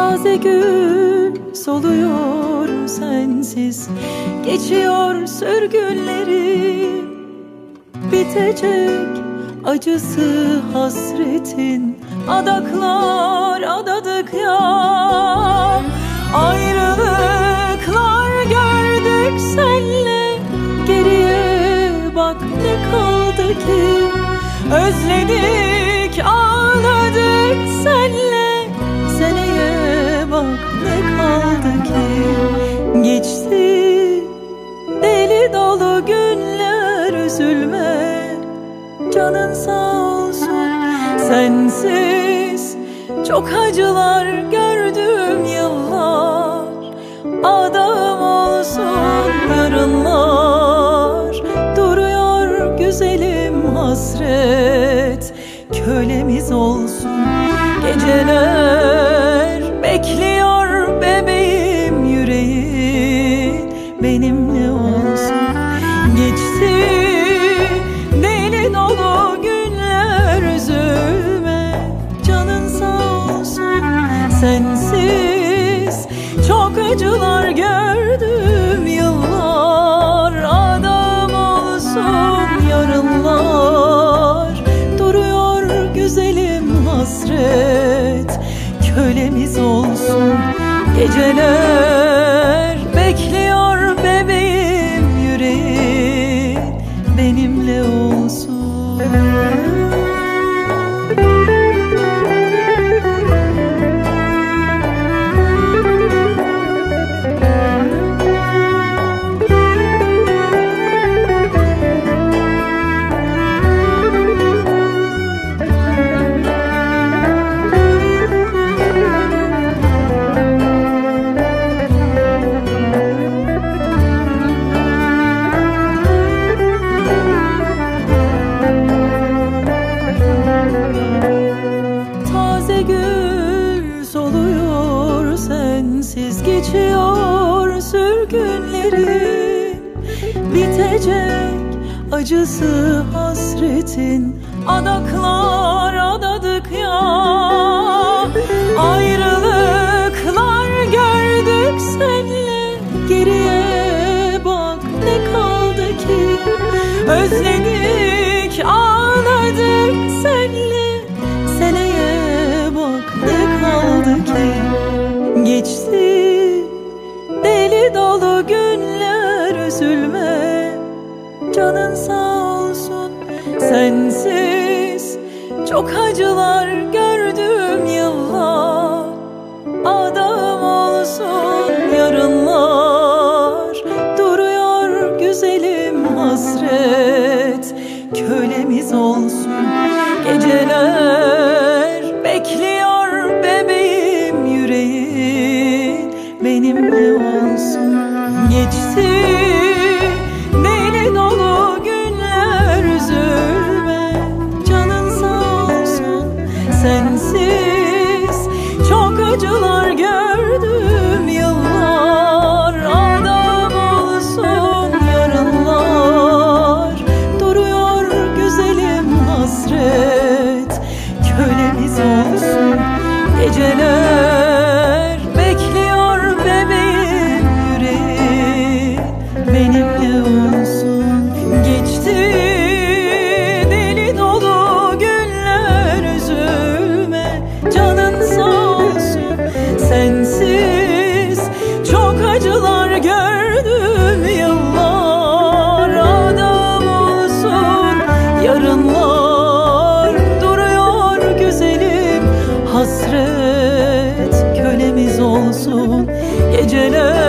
Taze gül soluyor sensiz, geçiyor sürgünlerim. Bitecek acısı hasretin, adaklar adadık ya. Ayrılıklar gördük senle, geriye bak ne kaldı ki? Özledik ağladık senle, seneye bak ne kaldı ki? Geçti deli dolu günler, üzülme canın sağ olsun. Sensiz çok acılar gördüm yıllar, adam olsun yarınlar. Duruyor güzelim hasret, kölemiz olsun geceler. Bekliyor bebeğim yüreğin, benimle olsun. Geçti deli dolu günler, üzülme canın sağ olsun. Sensiz çok acılar gördüm yıllar, adam olsun yarınlar. Duruyor güzelim hasret, kölemiz olsun geceler. Bekliyor bebeğim yüreğin, benimle olsun. Sensiz geçiyor sürgünlerim. Bitecek acısı hasretin, adaklar adadık ya. Ayrılıklar gördük senle, geriye bak ne kaldı ki? Özledik ağladık senle, seneye bak ne kaldı ki? Geçti deli dolu günler, üzülme canın sağ olsun. Sensiz çok acılar gördüm yıllar, adam olsun yarınlar. Duruyor güzelim hasret, kölemiz olsun geceler. Bekliyor bebeğim yüreğin, benimle olsun. Geçti deli dolu günler, üzülme canın sağ olsun. Sensiz çok acılar gördüm yıllar, adam olsun yarınlar. Duruyor güzelim hasret, kölemiz olsun geceler. Bekliyor bebeğim yüreğin, benimle olsun. Geçti deli dolu günler, üzülme canın sağ olsun. Sensiz çok acılar gördüm yıllar, adam olsun yarınlar. Duruyor güzelim hasret, kölemiz olsun geceler.